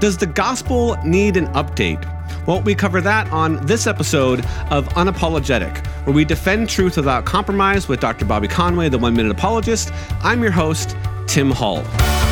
Does the gospel need an update? Well, we cover that on this episode of Unapologetic, where we defend truth without compromise with Dr. Bobby Conway, the One Minute Apologist. I'm your host, Tim Hall.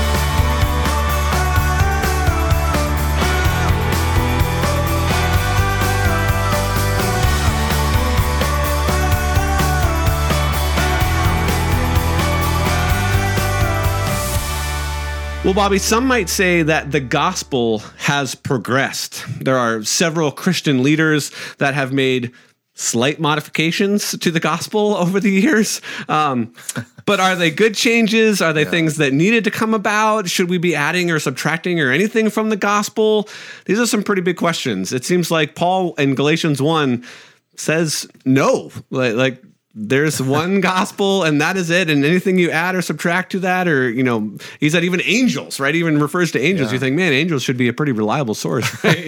Well, Bobby, some might say that the gospel has progressed. There are several Christian leaders that have made slight modifications to the gospel over the years. But are they good changes? Are they things that needed to come about? Should we be adding or subtracting or anything from the gospel? These are some pretty big questions. It seems like Paul in Galatians 1 says no. Like there's one gospel and that is it. And anything you add or subtract to that, or, he said even angels, right? Even refers to angels. Yeah. You think, man, angels should be a pretty reliable source, right?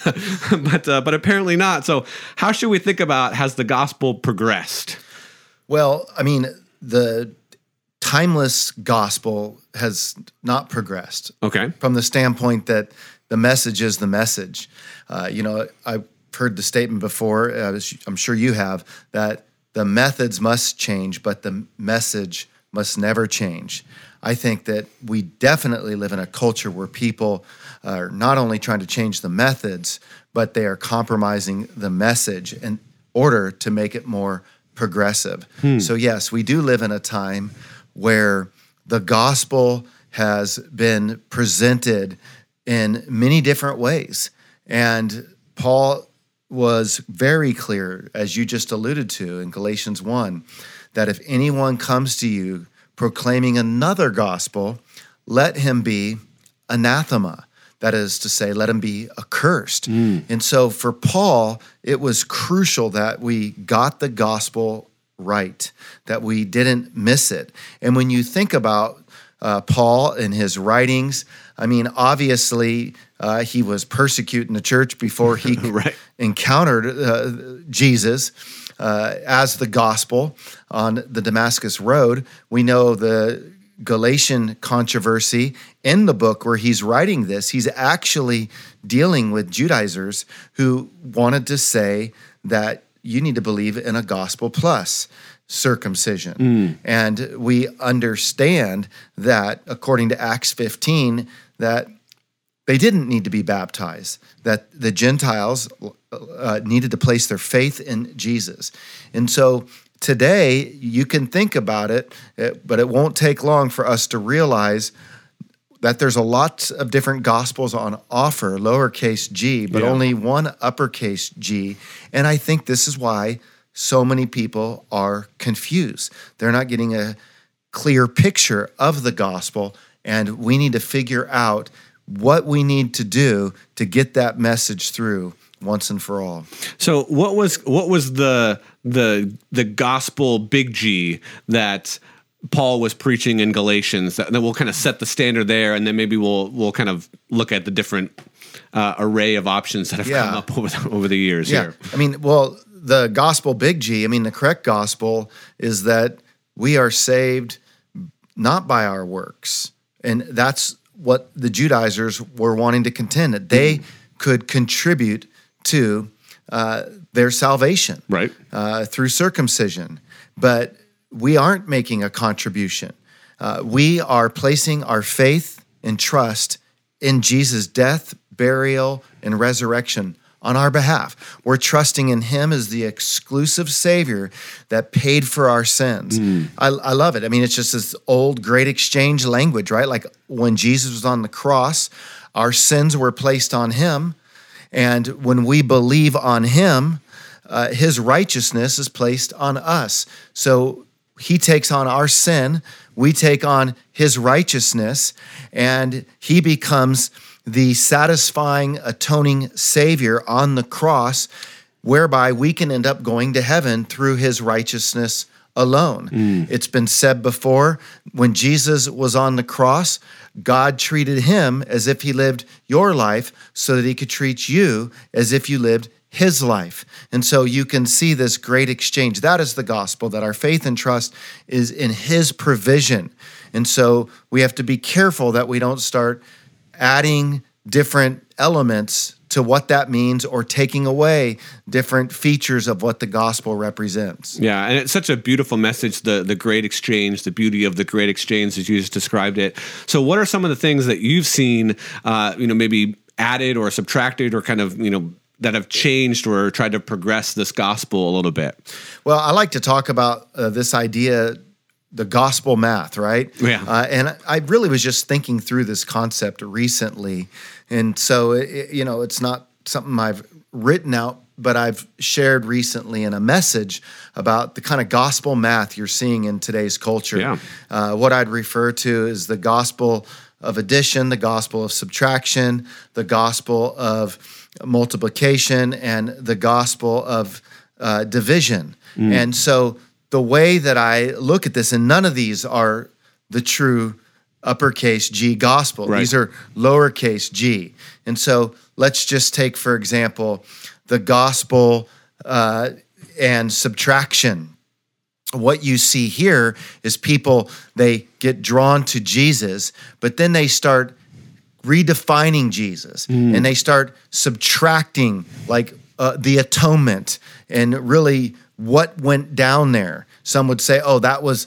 but apparently not. So how should we think about, has the gospel progressed? Well, I mean, the timeless gospel has not progressed. Okay. From the standpoint that the message is the message. I've heard the statement before, I'm sure you have, that the methods must change, but the message must never change. I think that we definitely live in a culture where people are not only trying to change the methods, but they are compromising the message in order to make it more progressive. So yes, we do live in a time where the gospel has been presented in many different ways. And Paul was very clear, as you just alluded to in Galatians 1, that if anyone comes to you proclaiming another gospel, let him be anathema. That is to say, let him be accursed. And so for Paul, it was crucial that we got the gospel right, that we didn't miss it. And when you think about Paul and his writings, I mean, obviously, he was persecuting the church before he right. encountered Jesus as the gospel on the Damascus Road. We know the Galatian controversy in the book where he's writing this. He's actually dealing with Judaizers who wanted to say that you need to believe in a gospel plus circumcision. And we understand that, according to Acts 15, that they didn't need to be baptized, that the Gentiles needed to place their faith in Jesus. And so today, you can think about it, but it won't take long for us to realize that there's a lot of different gospels on offer, lowercase g, but only one uppercase G. And I think this is why so many people are confused. They're not getting a clear picture of the gospel, and we need to figure out what we need to do to get that message through once and for all. So what was the gospel big G that Paul was preaching in Galatians? That we'll kind of set the standard there, and then maybe we'll kind of look at the different array of options that have come up over the years here. I mean, well, the gospel big G, the correct gospel is that we are saved not by our works. And that's what the Judaizers were wanting to contend, that they could contribute to their salvation through circumcision. But we aren't making a contribution. We are placing our faith and trust in Jesus' death, burial, and resurrection on our behalf. We're trusting in him as the exclusive Savior that paid for our sins. I love it. It's just this old great exchange language, right? Like when Jesus was on the cross, our sins were placed on him. And when we believe on him, his righteousness is placed on us. So he takes on our sin, we take on his righteousness, and he becomes the satisfying, atoning Savior on the cross, whereby we can end up going to heaven through his righteousness alone. It's been said before, when Jesus was on the cross, God treated him as if he lived your life so that he could treat you as if you lived his life. And so you can see this great exchange. That is the gospel, that our faith and trust is in his provision. And so we have to be careful that we don't start adding different elements to what that means or taking away different features of what the gospel represents. Yeah, and it's such a beautiful message, the great exchange, the beauty of the great exchange as you just described it. So what are some of the things that you've seen, maybe added or subtracted or kind of, that have changed or tried to progress this gospel a little bit? Well, I like to talk about this idea, the gospel math, right? Yeah. And I really was just thinking through this concept recently. And so, it's not something I've written out, but I've shared recently in a message about the kind of gospel math you're seeing in today's culture. Yeah. What I'd refer to is the gospel of addition, the gospel of subtraction, the gospel of multiplication, and the gospel of division. And so the way that I look at this, and none of these are the true uppercase G gospel. Right. These are lowercase g. And so let's just take, for example, the gospel and subtraction. What you see here is people, they get drawn to Jesus, but then they start redefining Jesus and they start subtracting like the atonement and really what went down there. Some would say, oh, that was,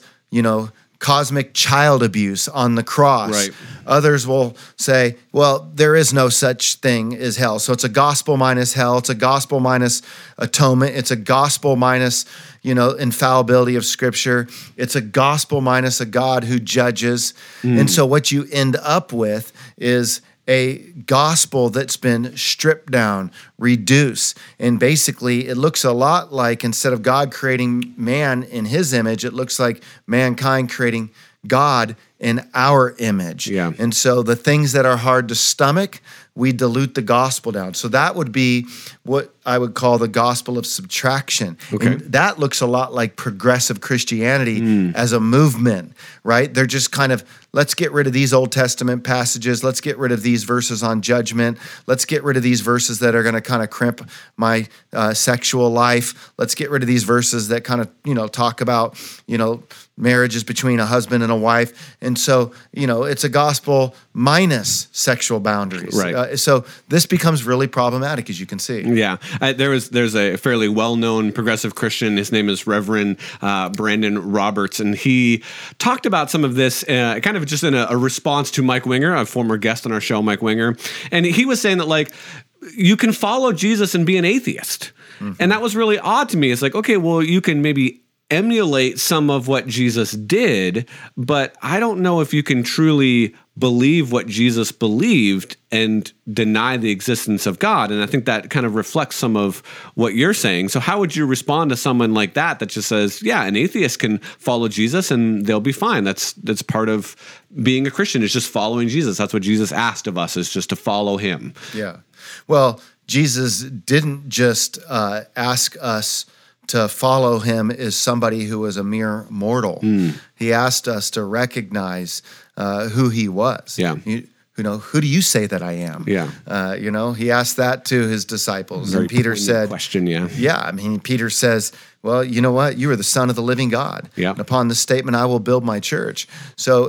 cosmic child abuse on the cross. Right. Others will say, well, there is no such thing as hell. So it's a gospel minus hell. It's a gospel minus atonement. It's a gospel minus, infallibility of Scripture. It's a gospel minus a God who judges. And so what you end up with is a gospel that's been stripped down, reduced. And basically, it looks a lot like, instead of God creating man in his image, it looks like mankind creating God in our image. Yeah. And so the things that are hard to stomach, we dilute the gospel down. So that would be what I would call the gospel of subtraction. Okay. And that looks a lot like progressive Christianity as a movement, right? They're just kind of, let's get rid of these Old Testament passages. Let's get rid of these verses on judgment. Let's get rid of these verses that are going to kind of crimp my sexual life. Let's get rid of these verses that kind of, talk about, marriages between a husband and a wife. And so, it's a gospel minus sexual boundaries. Right. So this becomes really problematic, as you can see. Yeah. There's a fairly well-known progressive Christian. His name is Reverend Brandon Roberts, and he talked about some of this kind of just in a response to Mike Winger, a former guest on our show, Mike Winger. And he was saying that, you can follow Jesus and be an atheist. And that was really odd to me. It's like, okay, well, you can maybe emulate some of what Jesus did, but I don't know if you can truly believe what Jesus believed and deny the existence of God. And I think that kind of reflects some of what you're saying. So how would you respond to someone like that just says, yeah, an atheist can follow Jesus and they'll be fine. That's part of being a Christian, is just following Jesus. That's what Jesus asked of us, is just to follow him. Yeah. Well, Jesus didn't just ask us to follow him as somebody who was a mere mortal. He asked us to recognize who he was. Yeah. Who do you say that I am? Yeah. He asked that to his disciples. Very and Peter poignant said, question, yeah. Yeah, Peter says, well, you know what? You are the Son of the living God. Yeah. And upon this statement, I will build my church. So,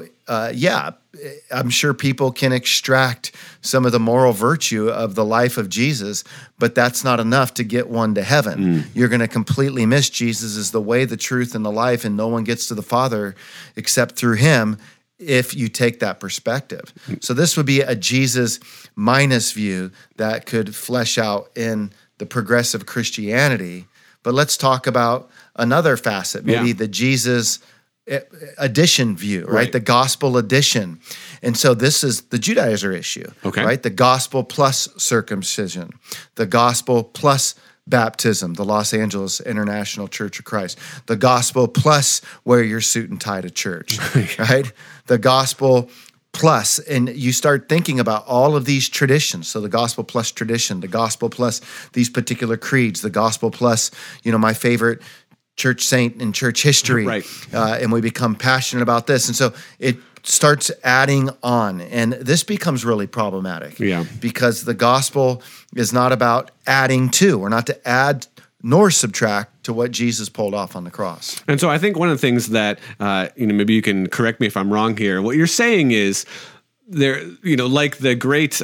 I'm sure people can extract some of the moral virtue of the life of Jesus, but that's not enough to get one to heaven. You're going to completely miss Jesus as the way, the truth, and the life, and no one gets to the Father except through him if you take that perspective. So this would be a Jesus minus view that could flesh out in the progressive Christianity. But let's talk about another facet, maybe the Jesus addition view, right? The gospel addition. And so this is the Judaizer issue, right? The gospel plus circumcision, the gospel plus baptism, the Los Angeles International Church of Christ, the gospel plus wear your suit and tie to church, right? The gospel plus, and you start thinking about all of these traditions. So the gospel plus tradition, the gospel plus these particular creeds, the gospel plus, my favorite church saint in church history, right? And we become passionate about this. And so it starts adding on, and this becomes really problematic. Yeah. Because the gospel is not about adding to. We're not to add nor subtract to what Jesus pulled off on the cross. And so I think one of the things that, maybe you can correct me if I'm wrong here, what you're saying is there, like the great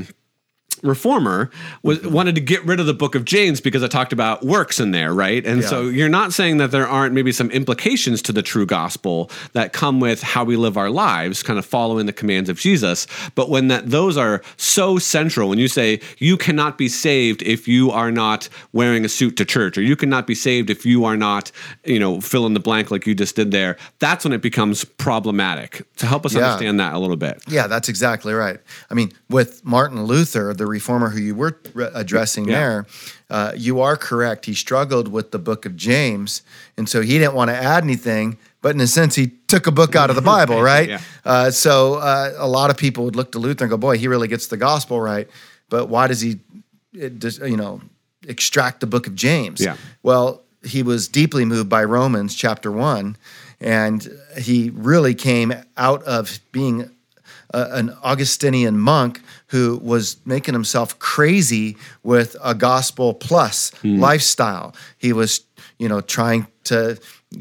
reformer wanted to get rid of the book of James because it talked about works in there, right? And so you're not saying that there aren't maybe some implications to the true gospel that come with how we live our lives, kind of following the commands of Jesus. But when those are so central, when you say you cannot be saved if you are not wearing a suit to church, or you cannot be saved if you are not, fill in the blank like you just did there, that's when it becomes problematic. To help us understand that a little bit. Yeah, that's exactly right. I mean, with Martin Luther, the reformer who you were addressing there, you are correct. He struggled with the book of James, and so he didn't want to add anything, but in a sense, he took a book out of the Bible, right? So a lot of people would look to Luther and go, boy, he really gets the gospel right, but why does he, extract the book of James? Yeah. Well, he was deeply moved by Romans chapter 1, and he really came out of being an Augustinian monk who was making himself crazy with a gospel plus lifestyle. He was, trying to,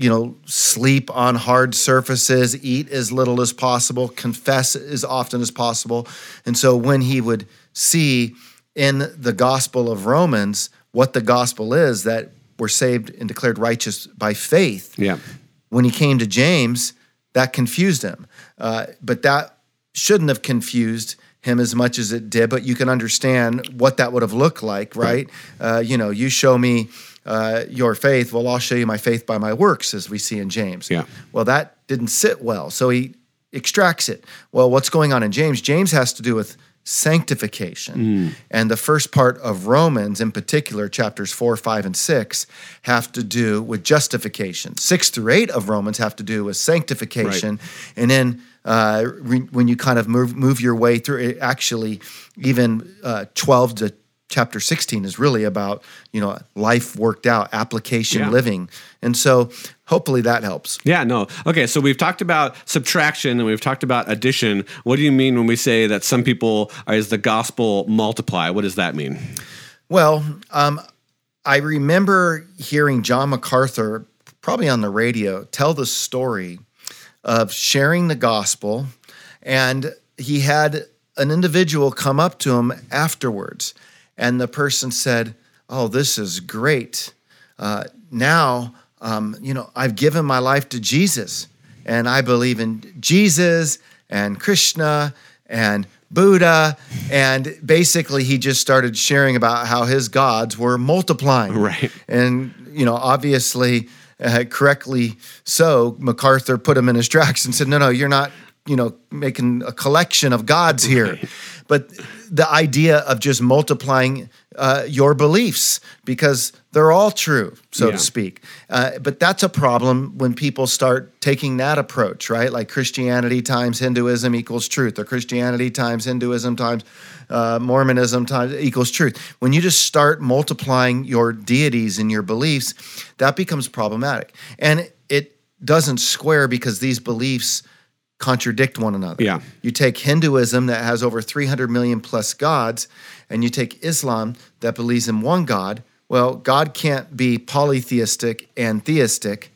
sleep on hard surfaces, eat as little as possible, confess as often as possible. And so when he would see in the gospel of Romans what the gospel is, that we're saved and declared righteous by faith. Yeah. When he came to James, that confused him. But that shouldn't have confused him as much as it did, but you can understand what that would have looked like, right? You show me your faith, well, I'll show you my faith by my works, as we see in James. Yeah. Well, that didn't sit well, so he extracts it. Well, what's going on in James? James has to do with sanctification. And the first part of Romans, in particular, chapters 4, 5, and 6, have to do with justification. 6 through 8 of Romans have to do with sanctification. Right. And then when you kind of move your way through it, actually, even 12 to chapter 16 is really about, life worked out, application living. And so hopefully that helps. Yeah, no. Okay, so we've talked about subtraction and we've talked about addition. What do you mean when we say that some people is the gospel multiply? What does that mean? Well, I remember hearing John MacArthur, probably on the radio, tell the story of sharing the gospel, and he had an individual come up to him afterwards, and the person said, "Oh, this is great. Now, I've given my life to Jesus, and I believe in Jesus and Krishna and Buddha," and basically he just started sharing about how his gods were multiplying. Right. And, obviously, correctly so, MacArthur put him in his tracks and said, no, you're not, making a collection of gods here. Right. But the idea of just multiplying your beliefs, because they're all true, so to speak. But that's a problem when people start taking that approach, right? Like Christianity times Hinduism equals truth, or Christianity times Hinduism times Mormonism times equals truth. When you just start multiplying your deities and your beliefs, that becomes problematic. And it doesn't square because these beliefs contradict one another. Yeah. You take Hinduism that has over 300 million plus gods, and you take Islam that believes in one God. Well, God can't be polytheistic and theistic.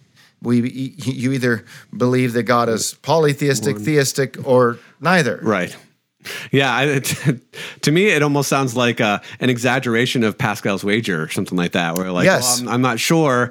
You either believe that God is polytheistic, theistic, or neither. Right. Yeah, to me, it almost sounds like an exaggeration of Pascal's wager or something like that, where like, yes. I'm not sure.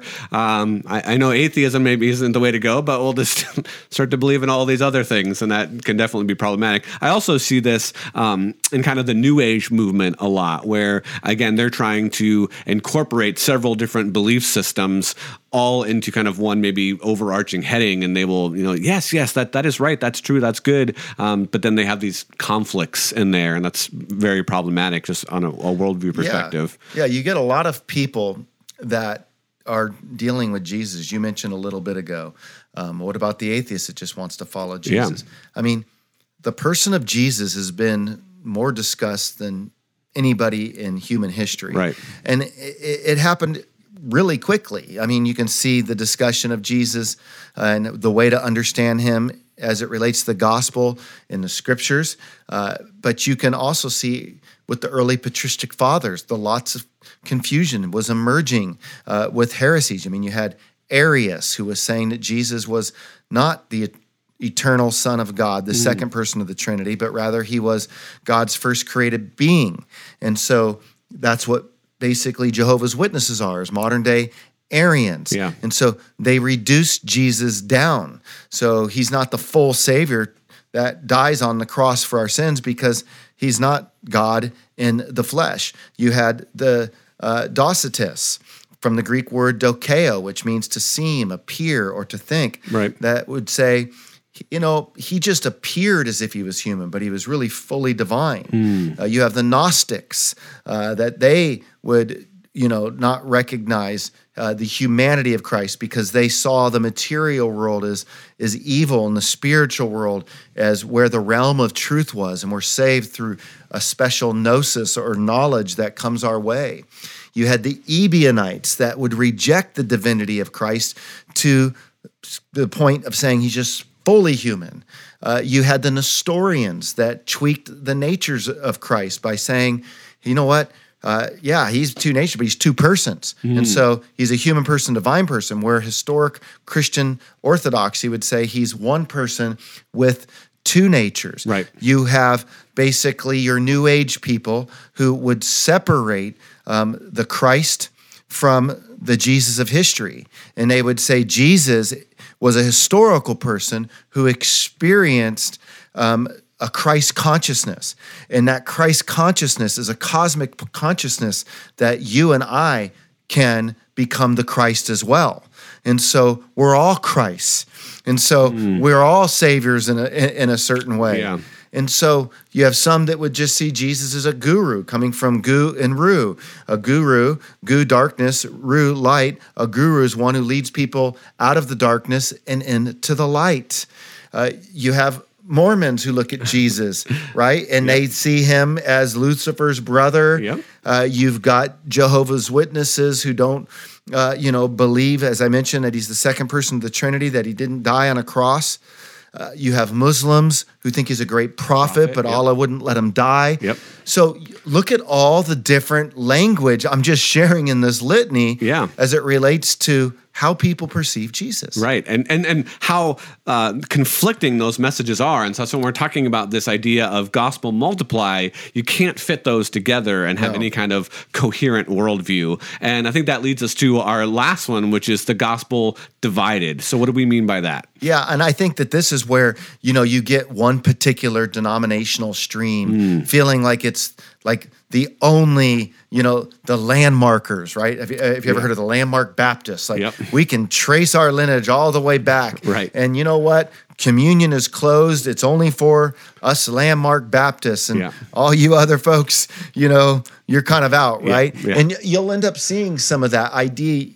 I know atheism maybe isn't the way to go, but we'll just start to believe in all these other things, and that can definitely be problematic. I also see this in kind of the New Age movement a lot, where, again, they're trying to incorporate several different belief systems all into kind of one maybe overarching heading, and they will, yes, that is right, that's true, that's good, but then they have these conflicts in there, and that's very problematic just on a worldview perspective. Yeah, you get a lot of people that are dealing with Jesus. You mentioned a little bit ago. What about the atheist that just wants to follow Jesus? Yeah. I mean, the person of Jesus has been more discussed than anybody in human history. Right. And it happened really quickly. I mean, you can see the discussion of Jesus and the way to understand him as it relates to the gospel in the scriptures. But you can also see with the early patristic fathers, the lots of confusion was emerging with heresies. I mean, you had Arius, who was saying that Jesus was not the eternal Son of God, the second person of the Trinity, but rather he was God's first created being. And so that's what basically Jehovah's Witnesses are, is modern day Arians. Yeah. And so they reduced Jesus down. So he's not the full Savior that dies on the cross for our sins, because he's not God in the flesh. You had the Docetus, from the Greek word dokeo, which means to seem, appear, or to think. Right. That would say, he just appeared as if he was human, but he was really fully divine. You have the Gnostics, that they would, not recognize the humanity of Christ, because they saw the material world as evil and the spiritual world as where the realm of truth was, and we're saved through a special gnosis or knowledge that comes our way. You had the Ebionites that would reject the divinity of Christ to the point of saying he's just fully human. You had the Nestorians that tweaked the natures of Christ by saying, you know what? He's two natures, but he's two persons. And so he's a human person, divine person, where historic Christian orthodoxy would say he's one person with two natures. Right. You have basically your New Age people who would separate the Christ from the Jesus of history. And they would say Jesus was a historical person who experienced a Christ consciousness. And that Christ consciousness is a cosmic consciousness that you and I can become the Christ as well. And so we're all Christ. And so we're all saviors in a certain way. Yeah. And so you have some that would just see Jesus as a guru, coming from gu and ru. A guru, gu darkness, ru light. A guru is one who leads people out of the darkness and into the light. You have Mormons who look at Jesus, right? And they see him as Lucifer's brother. Yep. You've got Jehovah's Witnesses who don't, believe, as I mentioned, that he's the second person of the Trinity, that he didn't die on a cross. You have Muslims who think he's a great prophet, but Allah wouldn't let him die. Yep. So look at all the different language I'm just sharing in this litany as it relates to how people perceive Jesus. Right. And how conflicting those messages are. And so when we're talking about this idea of gospel multiply, you can't fit those together and have any kind of coherent worldview. And I think that leads us to our last one, which is the gospel divided. So what do we mean by that? Yeah, and I think that this is where, you get one particular denominational stream feeling like it's like the only, the landmarkers, right? Have you ever heard of the Landmark Baptists? Like we can trace our lineage all the way back. Right. And you know what? Communion is closed. It's only for us Landmark Baptists, and all you other folks, you're kind of out, right? Yeah. And you'll end up seeing some of that idea,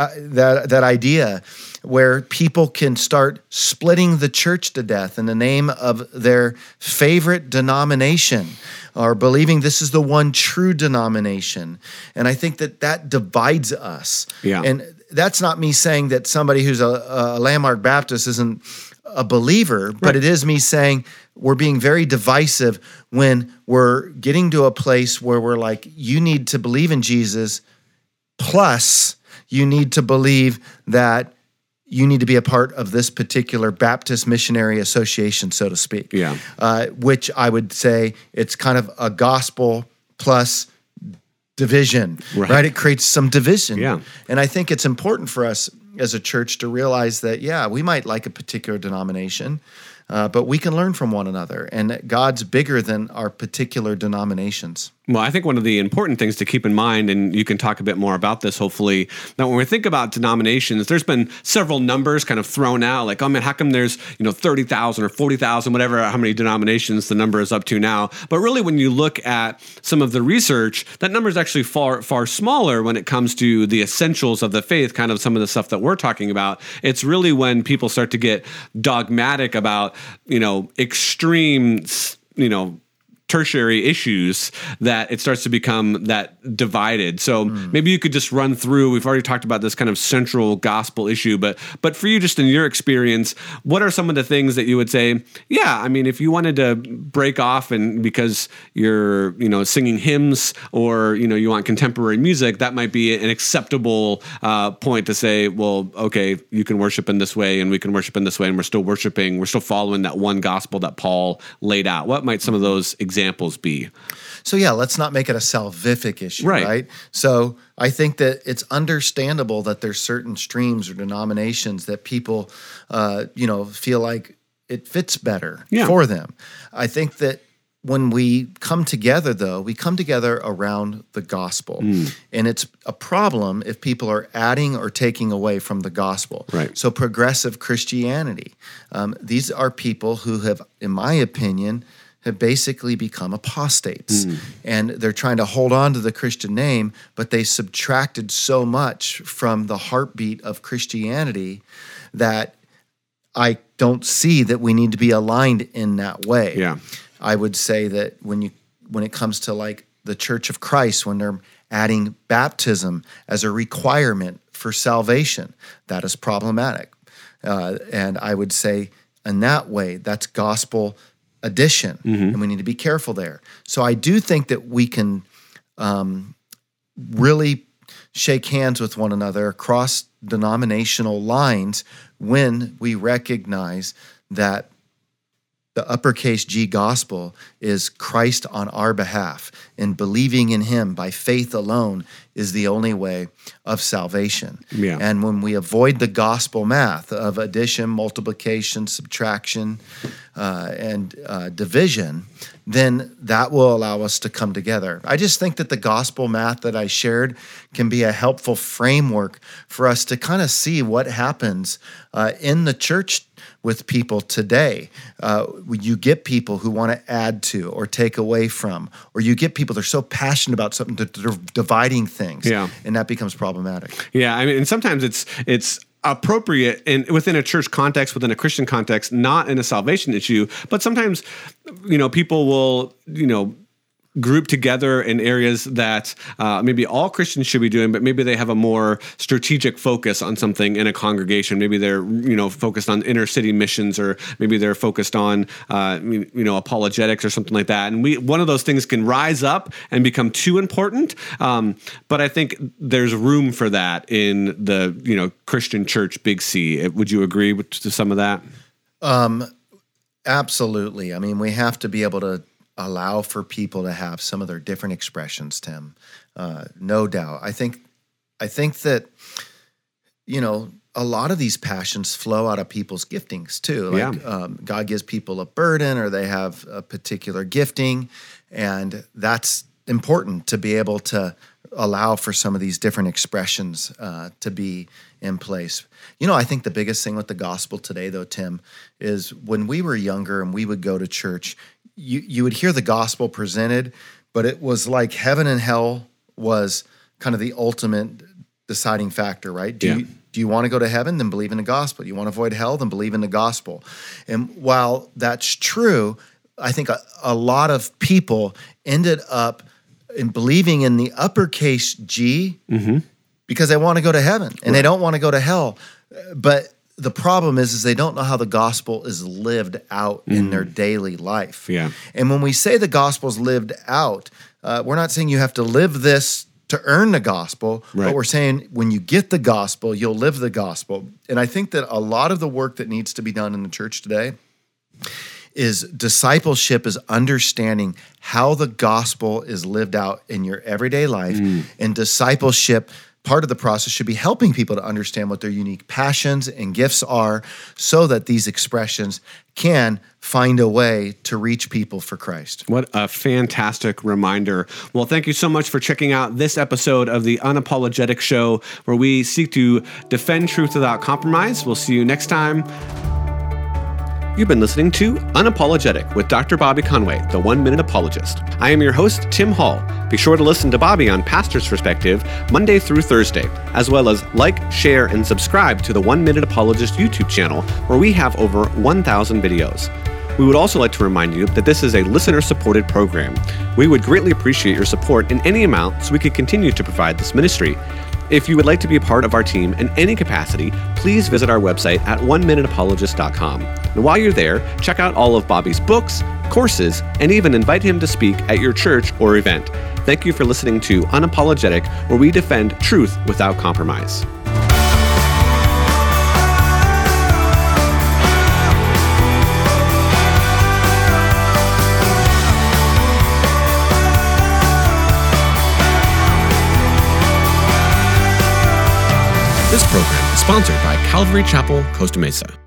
that idea where people can start splitting the church to death in the name of their favorite denomination, or believing this is the one true denomination. And I think that divides us. Yeah. And that's not me saying that somebody who's a Landmark Baptist isn't a believer, but it is me saying we're being very divisive when we're getting to a place where we're like, you need to believe in Jesus, plus you need to believe that you need to be a part of this particular Baptist missionary association, so to speak. Yeah. Which I would say it's kind of a gospel plus division, right? It creates some division. Yeah. And I think it's important for us as a church to realize that, we might like a particular denomination, but we can learn from one another, and that God's bigger than our particular denominations. Well, I think one of the important things to keep in mind, and you can talk a bit more about this, hopefully, that when we think about denominations, there's been several numbers kind of thrown out, like, oh man, how come there's 30,000 or 40,000, whatever, how many denominations the number is up to now. But really, when you look at some of the research, that number is actually far, far smaller when it comes to the essentials of the faith, kind of some of the stuff that we're talking about. It's really when people start to get dogmatic about, extreme, tertiary issues that it starts to become that divided. So maybe you could just run through, we've already talked about this kind of central gospel issue, but for you, just in your experience, what are some of the things that you would say, yeah, I mean, if you wanted to break off and because you're, singing hymns or, you want contemporary music, that might be an acceptable point to say, well, okay, you can worship in this way and we can worship in this way and we're still following that one gospel that Paul laid out. What might some of those examples be? So yeah, let's not make it a salvific issue, right? So I think that it's understandable that there's certain streams or denominations that people, feel like it fits better for them. I think that when we come together, though, we come together around the gospel. And it's a problem if people are adding or taking away from the gospel. Right. So progressive Christianity, these are people who have, in my opinion, have basically become apostates. And they're trying to hold on to the Christian name, but they subtracted so much from the heartbeat of Christianity that I don't see that we need to be aligned in that way. Yeah. I would say that when it comes to like the Church of Christ, when they're adding baptism as a requirement for salvation, that is problematic. And I would say in that way, that's gospel addition, and we need to be careful there. So I do think that we can really shake hands with one another across denominational lines when we recognize that the uppercase G gospel is Christ on our behalf, and believing in him by faith alone is the only way of salvation. Yeah. And when we avoid the gospel math of addition, multiplication, subtraction, and division, then that will allow us to come together. I just think that the gospel math that I shared can be a helpful framework for us to kind of see what happens in the church with people today. You get people who want to add to or take away from, or you get people that are so passionate about something that they're dividing things, and that becomes problematic. Yeah, I mean, and sometimes it's appropriate within a church context, within a Christian context, not in a salvation issue, but sometimes, people will, group together in areas that maybe all Christians should be doing, but maybe they have a more strategic focus on something in a congregation. Maybe they're, focused on inner city missions, or maybe they're focused on, apologetics or something like that. And one of those things can rise up and become too important. But I think there's room for that in the, Christian church, big C. Would you agree to some of that? Absolutely. I mean, we have to be able to allow for people to have some of their different expressions, Tim. No doubt. I think that, a lot of these passions flow out of people's giftings too. Like God gives people a burden, or they have a particular gifting, and that's important to be able to allow for some of these different expressions to be in place. I think the biggest thing with the gospel today, though, Tim, is when we were younger and we would go to church, you would hear the gospel presented, but it was like heaven and hell was kind of the ultimate deciding factor, right? Do you want to go to heaven? Then believe in the gospel. Do you want to avoid hell? Then believe in the gospel. And while that's true, I think a lot of people ended up in believing in the uppercase G because they want to go to heaven and they don't want to go to hell. But the problem is they don't know how the gospel is lived out in their daily life. Yeah. And when we say the gospel is lived out, we're not saying you have to live this to earn the gospel, but we're saying when you get the gospel, you'll live the gospel. And I think that a lot of the work that needs to be done in the church today is discipleship, is understanding how the gospel is lived out in your everyday life. And discipleship, part of the process should be helping people to understand what their unique passions and gifts are so that these expressions can find a way to reach people for Christ. What a fantastic reminder. Well, thank you so much for checking out this episode of the Unapologetic Show, where we seek to defend truth without compromise. We'll see you next time. You've been listening to Unapologetic with Dr. Bobby Conway, the 1 Minute Apologist. I am your host, Tim Hall. Be sure to listen to Bobby on Pastor's Perspective Monday through Thursday, as well as like, share, and subscribe to the 1 Minute Apologist YouTube channel, where we have over 1,000 videos. We would also like to remind you that this is a listener-supported program. We would greatly appreciate your support in any amount so we can continue to provide this ministry. If you would like to be a part of our team in any capacity, please visit our website at oneminuteapologist.com. And while you're there, check out all of Bobby's books, courses, and even invite him to speak at your church or event. Thank you for listening to Unapologetic, where we defend truth without compromise. This program is sponsored by Calvary Chapel, Costa Mesa.